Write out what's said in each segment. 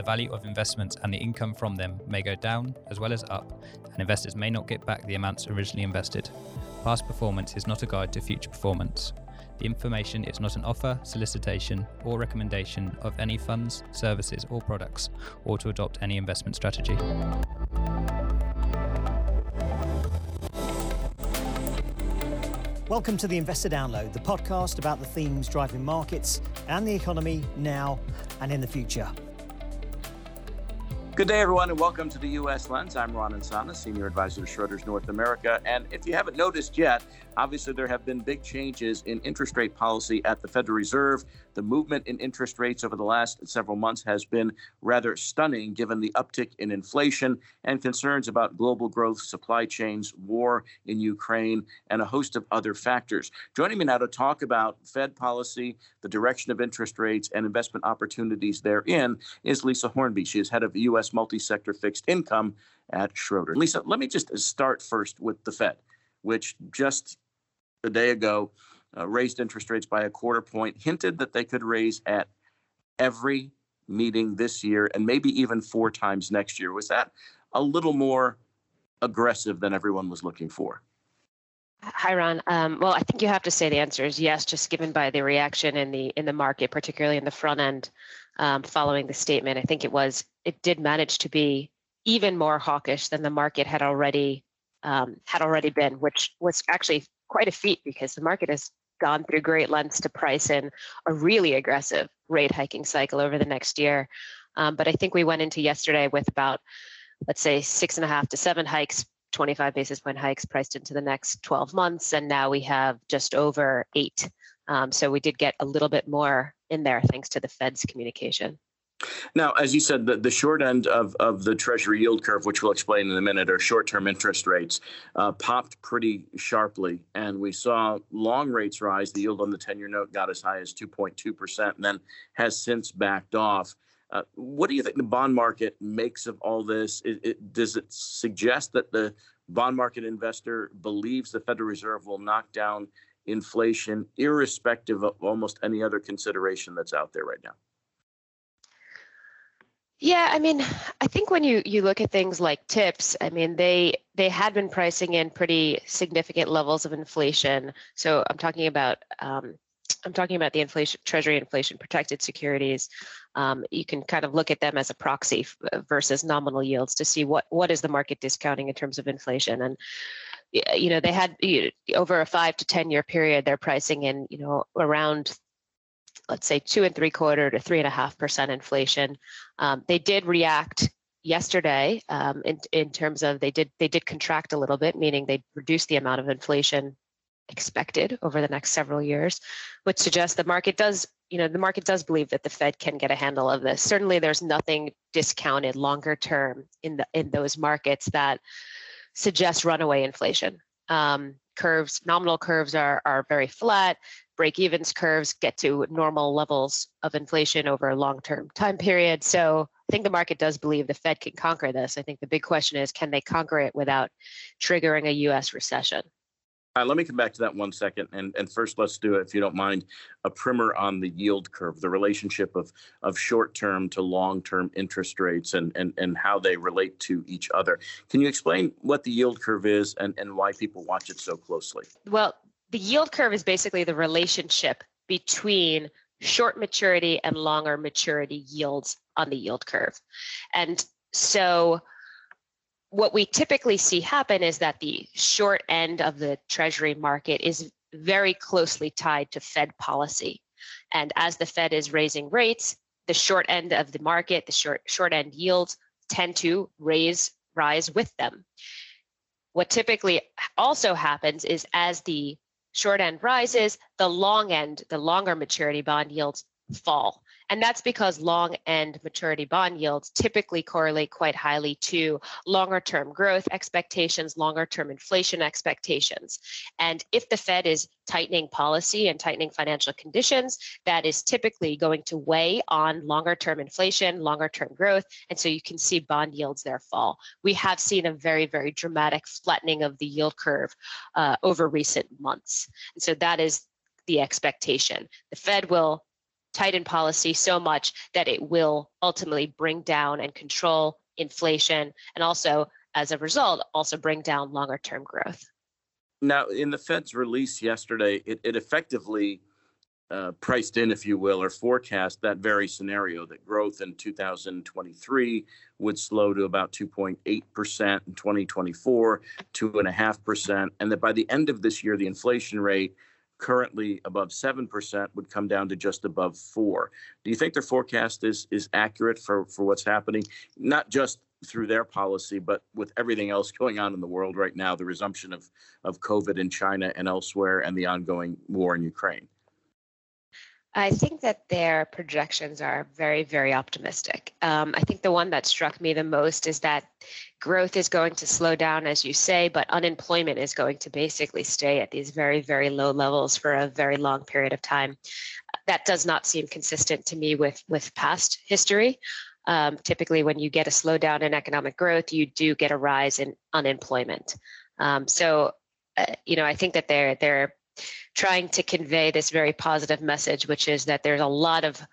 the value of investments and the income from them may go down as well as up, and investors may not get back the amounts originally invested. Past performance is not a guide to future performance. The information is not an offer, solicitation, or recommendation of any funds, services, or products, or to adopt any investment strategy. Welcome to the Investor Download, the podcast about the themes driving markets and the economy now and in the future. Good day, everyone, and welcome to the U.S. Lens. I'm Ron Insana, Senior Advisor to Schroders North America. And if you haven't noticed yet, obviously there have been big changes in interest rate policy at the Federal Reserve. The movement in interest rates over the last several months has been rather stunning, given the uptick in inflation and concerns about global growth, supply chains, war in Ukraine, and a host of other factors. Joining me now to talk about Fed policy, the direction of interest rates, and investment opportunities therein is Lisa Hornby. She is head of U.S. multi-sector fixed income at Schroders. Lisa, let me just start first with the Fed, which just a day ago raised interest rates by a quarter point, hinted that they could raise at every meeting this year and maybe even 4 times next year. Was that a little more aggressive than everyone was looking for? Hi, Ron. Well, I think you have to say the answer is yes, just given by the reaction in the market, particularly in the front end following the statement. I think it did manage to be even more hawkish than the market had already been, which was actually quite a feat because the market has gone through great lengths to price in a really aggressive rate hiking cycle over the next year. But I think we went into yesterday with about, let's say, 6.5 to 7 hikes, 25 basis point hikes priced into the next 12 months. And now we have just over 8. So we did get a little bit more in there thanks to the Fed's communication. Now, as you said, the short end of the Treasury yield curve, which we'll explain in a minute, or short-term interest rates, popped pretty sharply. And we saw long rates rise. The yield on the 10-year note got as high as 2.2% and then has since backed off. What do you think the bond market makes of all this? Does it suggest that the bond market investor believes the Federal Reserve will knock down inflation irrespective of almost any other consideration that's out there right now? Yeah, I mean, I think when you look at things like TIPS, I mean, they had been pricing in pretty significant levels of inflation. So I'm talking about the inflation, Treasury inflation protected securities. You can kind of look at them as a proxy versus nominal yields to see what is the market discounting in terms of inflation. And they had over a 5 to 10 year period, they're pricing in around, let's say, 2.75% to 3.5% inflation. They did react yesterday in terms of they did contract a little bit, meaning they reduced the amount of inflation expected over the next several years, which suggests the market does believe that the Fed can get a handle of this. Certainly, there's nothing discounted longer term in those markets that suggests runaway inflation. Nominal curves are very flat. Break-evens curves get to normal levels of inflation over a long-term time period. So I think the market does believe the Fed can conquer this. I think the big question is, can they conquer it without triggering a U.S. recession? Let me come back to that 1 second. And first, let's do, if you don't mind, a primer on the yield curve, the relationship of short-term to long-term interest rates and how they relate to each other. Can you explain what the yield curve is and why people watch it so closely? Well, the yield curve is basically the relationship between short maturity and longer maturity yields on the yield curve. And so what we typically see happen is that the short end of the Treasury market is very closely tied to Fed policy. And as the Fed is raising rates, the short end of the market, the short end yields tend to rise with them. What typically also happens is as the short end rises, the long end, the longer maturity bond yields fall. And that's because long end maturity bond yields typically correlate quite highly to longer term growth expectations, longer term inflation expectations. And if the Fed is tightening policy and tightening financial conditions, that is typically going to weigh on longer term inflation, longer term growth. And so you can see bond yields there fall. We have seen a very, very dramatic flattening of the yield curve over recent months. And so that is the expectation. The Fed will tighten policy so much that it will ultimately bring down and control inflation, and also, as a result, also bring down longer term growth. Now, in the Fed's release yesterday, it effectively priced in, if you will, or forecast that very scenario, that growth in 2023 would slow to about 2.8%, in 2024, 2.5%, and that by the end of this year, the inflation rate, currently above 7%, would come down to just above 4%. Do you think their forecast is accurate for what's happening, not just through their policy, but with everything else going on in the world right now, the resumption of COVID in China and elsewhere, and the ongoing war in Ukraine? I think that their projections are very, very optimistic. I think the one that struck me the most is that growth is going to slow down, as you say, but unemployment is going to basically stay at these very, very low levels for a very long period of time. That does not seem consistent to me with past history. Typically, when you get a slowdown in economic growth, you do get a rise in unemployment. I think that they're trying to convey this very positive message, which is that there's a lot of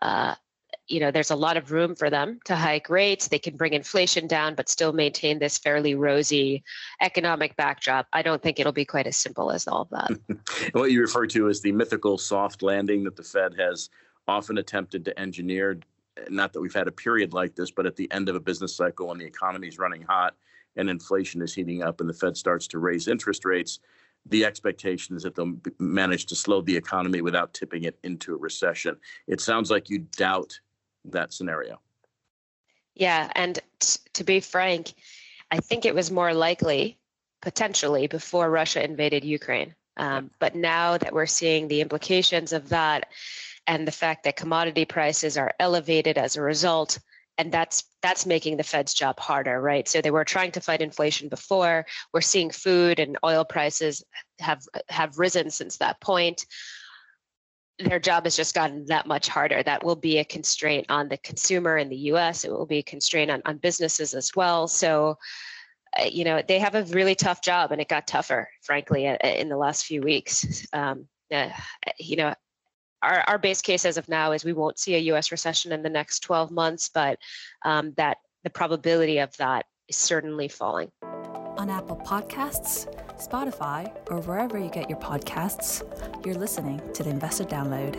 room for them to hike rates. They can bring inflation down, but still maintain this fairly rosy economic backdrop. I don't think it'll be quite as simple as all of that. What you refer to as the mythical soft landing that the Fed has often attempted to engineer. Not that we've had a period like this, but at the end of a business cycle, when the economy is running hot and inflation is heating up and the Fed starts to raise interest rates, the expectation is that they'll manage to slow the economy without tipping it into a recession. It sounds like you doubt that scenario. Yeah, and to be frank, I think it was more likely, potentially, before Russia invaded Ukraine. But now that we're seeing the implications of that, and the fact that commodity prices are elevated as a result, and that's making the Fed's job harder, right? So they were trying to fight inflation before. We're seeing food and oil prices have risen since that point. Their job has just gotten that much harder. That will be a constraint on the consumer in the U.S. It will be a constraint on businesses as well. So, they have a really tough job, and it got tougher, frankly, in the last few weeks. Our base case as of now is we won't see a U.S. recession in the next 12 months, but that the probability of that is certainly falling. On Apple Podcasts, Spotify, or wherever you get your podcasts, you're listening to the Investor Download.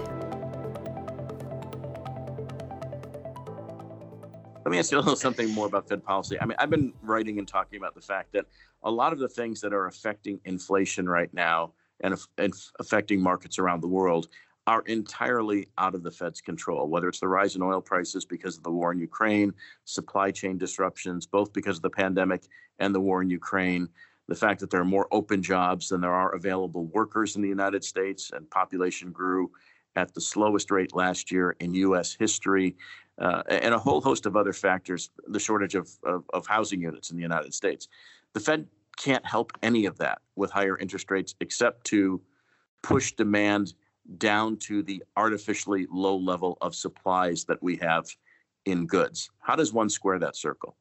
Let me ask you a little something more about Fed policy. I mean, I've been writing and talking about the fact that a lot of the things that are affecting inflation right now and affecting markets around the world are entirely out of the Fed's control, whether it's the rise in oil prices because of the war in Ukraine, supply chain disruptions, both because of the pandemic and the war in Ukraine, the fact that there are more open jobs than there are available workers in the United States, and population grew at the slowest rate last year in U.S. history, and a whole host of other factors, the shortage of housing units in the United States. The Fed can't help any of that with higher interest rates except to push demand down to the artificially low level of supplies that we have in goods. How does one square that circle?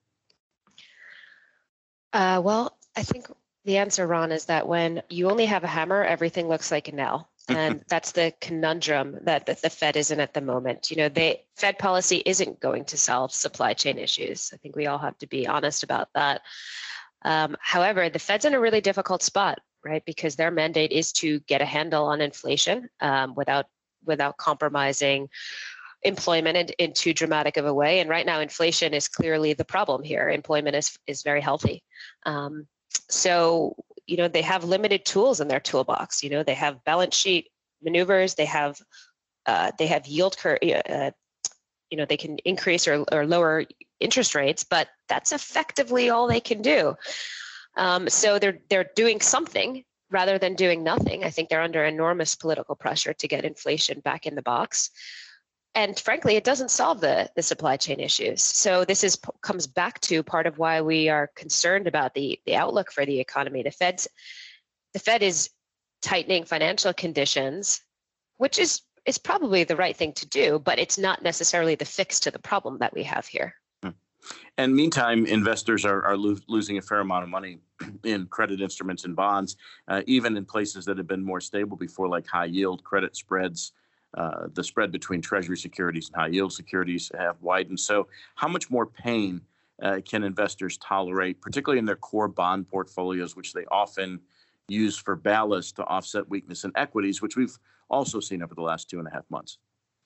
Well, I think the answer, Ron, is that when you only have a hammer, everything looks like a nail. And that's the conundrum that the Fed is in at the moment. Fed policy isn't going to solve supply chain issues. I think we all have to be honest about that. However, the Fed's in a really difficult spot, right? Because their mandate is to get a handle on inflation without compromising employment in too dramatic of a way. And right now, inflation is clearly the problem here. Employment is very healthy. So they have limited tools in their toolbox. They have balance sheet maneuvers. They have yield curve. They can increase or lower interest rates, but that's effectively all they can do. So they're doing something rather than doing nothing. I think they're under enormous political pressure to get inflation back in the box. And frankly, it doesn't solve the supply chain issues. So this comes back to part of why we are concerned about the outlook for the economy. The Fed is tightening financial conditions, which is probably the right thing to do, but it's not necessarily the fix to the problem that we have here. And meantime, investors are losing a fair amount of money in credit instruments and bonds, even in places that have been more stable before, like high yield credit spreads The spread between Treasury securities and high yield securities have widened. So how much more pain can investors tolerate, particularly in their core bond portfolios, which they often use for ballast to offset weakness in equities, which we've also seen over the last 2.5 months?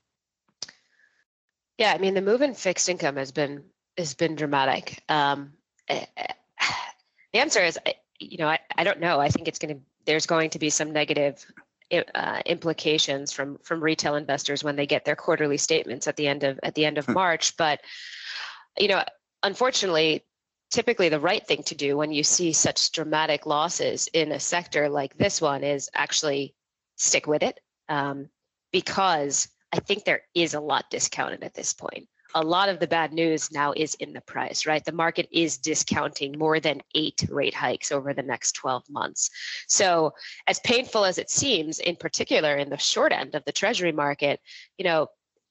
Yeah, I mean, the move in fixed income has been dramatic. The answer is, I don't know. I think there's going to be some negative implications from retail investors when they get their quarterly statements at the end of March. But unfortunately, typically the right thing to do when you see such dramatic losses in a sector like this one is actually stick with it, because I think there is a lot discounted at this point. A lot of the bad news now is in the price, right? The market is discounting more than 8 rate hikes over the next 12 months. So as painful as it seems, in particular in the short end of the Treasury market, and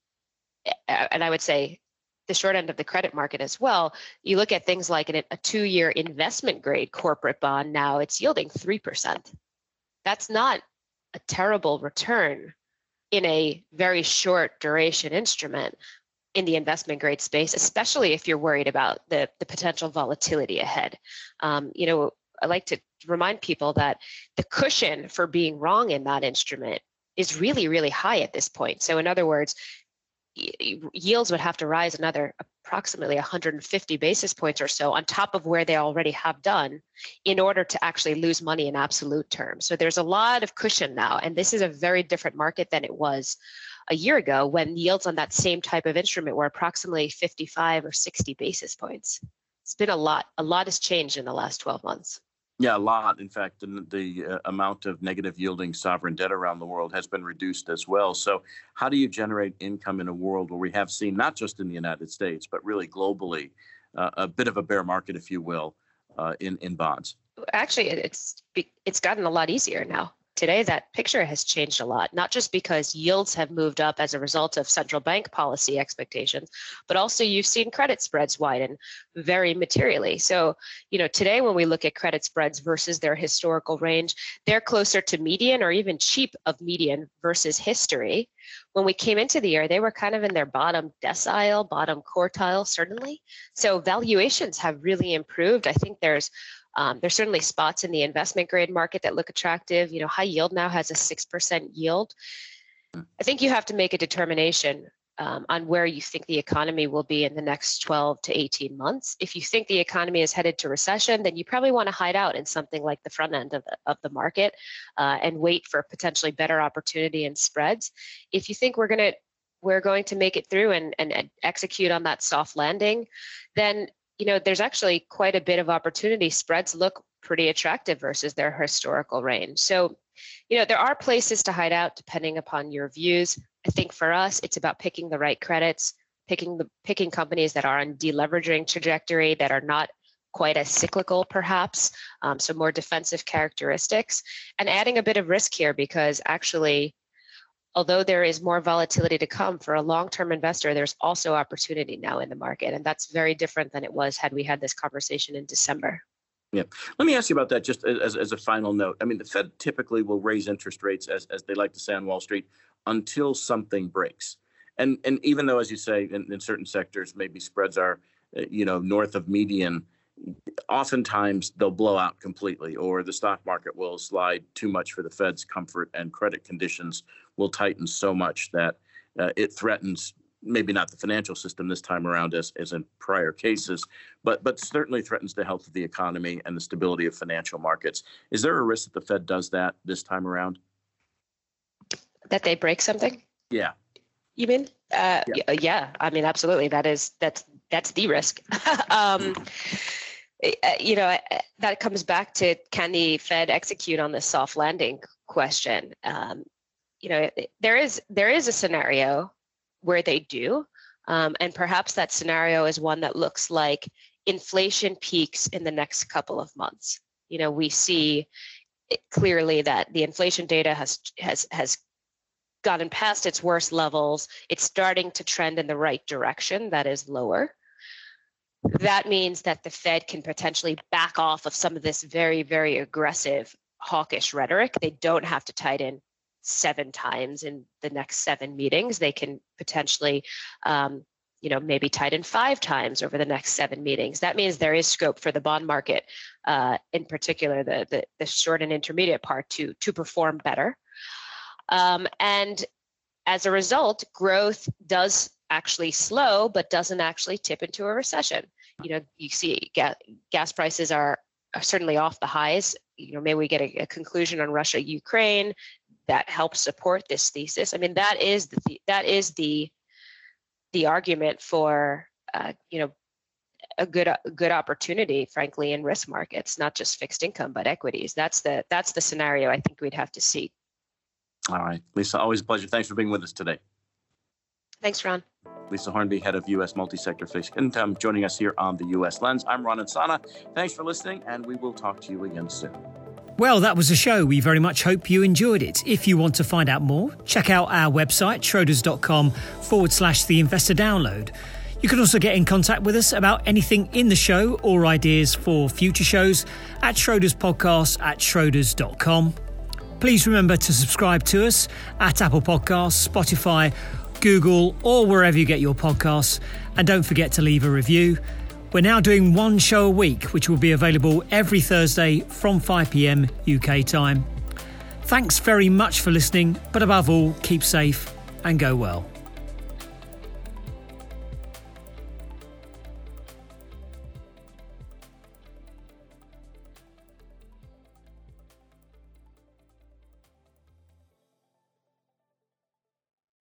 I would say the short end of the credit market as well, you look at things like a 2-year investment grade corporate bond, now it's yielding 3%. That's not a terrible return in a very short duration instrument in the investment grade space, especially if you're worried about the potential volatility ahead. I like to remind people that the cushion for being wrong in that instrument is really, really high at this point. So in other words, yields would have to rise another approximately 150 basis points or so on top of where they already have done in order to actually lose money in absolute terms. So there's a lot of cushion now, and this is a very different market than it was a year ago when yields on that same type of instrument were approximately 55 or 60 basis points. It's been a lot. A lot has changed in the last 12 months. Yeah, a lot. In fact, the amount of negative yielding sovereign debt around the world has been reduced as well. So how do you generate income in a world where we have seen, not just in the United States, but really globally, a bit of a bear market, if you will, in bonds? Actually, it's gotten a lot easier now. Today, that picture has changed a lot, not just because yields have moved up as a result of central bank policy expectations, but also you've seen credit spreads widen very materially. So, today when we look at credit spreads versus their historical range, they're closer to median or even cheap of median versus history. When we came into the year, they were kind of in their bottom decile, bottom quartile, certainly. So valuations have really improved. I think there's certainly spots in the investment grade market that look attractive. High yield now has a 6% yield. I think you have to make a determination on where you think the economy will be in the next 12 to 18 months. If you think the economy is headed to recession, then you probably want to hide out in something like the front end of the market and wait for potentially better opportunity and spreads. If you think we're going to make it through and execute on that soft landing, then there's actually quite a bit of opportunity. Spreads look pretty attractive versus their historical range. So, there are places to hide out depending upon your views. I think for us, it's about picking the right credits, picking companies that are on deleveraging trajectory, that are not quite as cyclical perhaps, so more defensive characteristics, and adding a bit of risk here because actually, although there is more volatility to come for a long-term investor, there's also opportunity now in the market. And that's very different than it was had we had this conversation in December. Yeah. Let me ask you about that just as a final note. I mean, the Fed typically will raise interest rates, as they like to say on Wall Street, until something breaks. And even though, as you say, in certain sectors, maybe spreads are, north of median, oftentimes they'll blow out completely, or the stock market will slide too much for the Fed's comfort, and credit conditions will tighten so much that it threatens, maybe not the financial system this time around as in prior cases, but certainly threatens the health of the economy and the stability of financial markets. Is there a risk that the Fed does that this time around? That they break something? Yeah. You mean? Yeah. I mean, absolutely. That's the risk. That comes back to, can the Fed execute on the soft landing question? There is a scenario where they do, and perhaps that scenario is one that looks like inflation peaks in the next couple of months. We see clearly that the inflation data has gotten past its worst levels. It's starting to trend in the right direction, that is lower. That means that the Fed can potentially back off of some of this very, very aggressive hawkish rhetoric. They don't have to tighten 7 times in the next 7 meetings. They can potentially, maybe tighten 5 times over the next 7 meetings. That means there is scope for the bond market, in particular, the short and intermediate part, to perform better. And as a result, growth does actually slow, but doesn't actually tip into a recession. You see gas prices are certainly off the highs. Maybe we get a conclusion on Russia, Ukraine that helps support this thesis. I mean, that is the argument for a good opportunity, frankly, in risk markets, not just fixed income but equities. That's the scenario I think we'd have to see. All right, Lisa, always a pleasure. Thanks for being with us today. Thanks, Ron. Lisa Hornby, head of U.S. multi-sector fixed income, joining us here on the U.S. Lens. I'm Ron Insana. Thanks for listening, and we will talk to you again soon. Well, that was the show. We very much hope you enjoyed it. If you want to find out more, check out our website, schroders.com/The Investor Download. You can also get in contact with us about anything in the show or ideas for future shows at schroderspodcast@schroders.com. Please remember to subscribe to us at Apple Podcasts, Spotify, Google, or wherever you get your podcasts. And don't forget to leave a review. We're now doing 1 show a week, which will be available every Thursday from 5 p.m. UK time. Thanks very much for listening, but above all, keep safe and go well.